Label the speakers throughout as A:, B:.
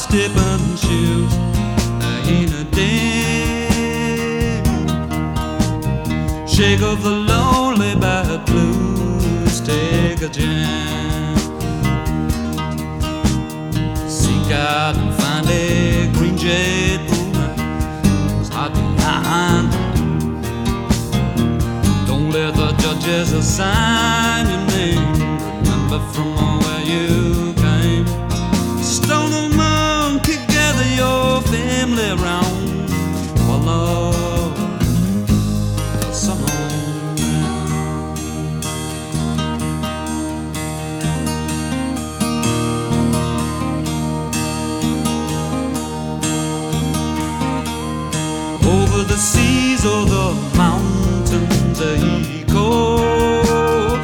A: stepping shoes in a day. Shake of the lonely bad blues, take a jam. Seek out and find a green jade woman who's hot behind. Don't let the judges assign your name. Remember from where you came. Stone a monkey, gather your family round. Follow the sun on down. Over the seas or the mountains he goes.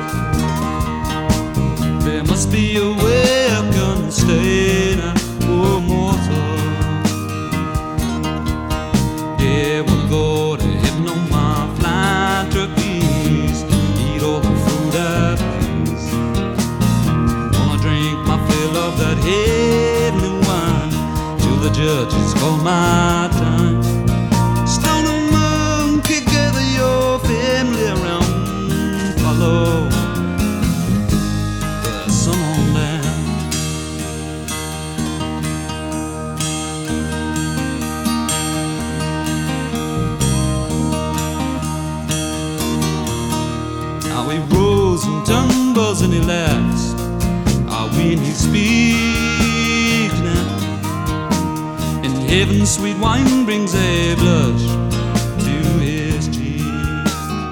A: There must be a way I can stay now, oh mortal. Yeah, we'll go to heaven on my flying trapeze, eat all the fruit I please. Wanna drink my fill of that heavenly wine till the judges call my time. Stone a monkey, gather your family around. Follow the sun on down. How he rolls and tumbles and he laughs. How when he speaks now, in heaven sweet wine brings a blush to his cheek.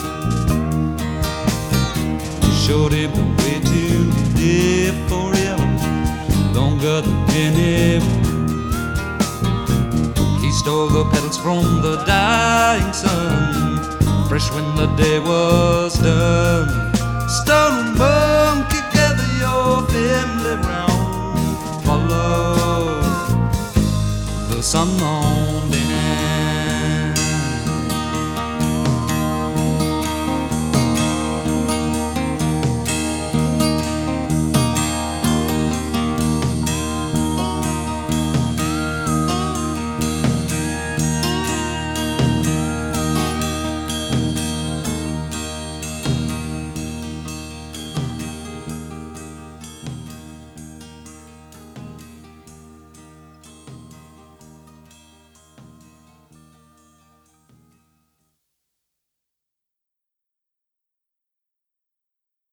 A: Showed him the way to live forever, longer than anyone. He stole the petals from the dying sun, fresh when the day was done. Stone monkey, gather your family round. Follow the sun on down.